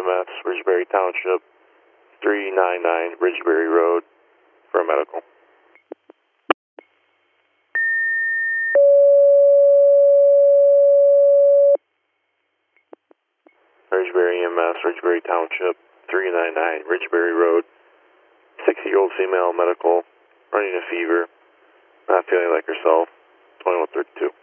EMS, Ridgeberry Township, 399 Ridgeberry Road for a medical. Ridgeberry EMS, Ridgeberry Township, 399 Ridgeberry Road, 60-year-old female medical, running a fever, not feeling like herself, 2132.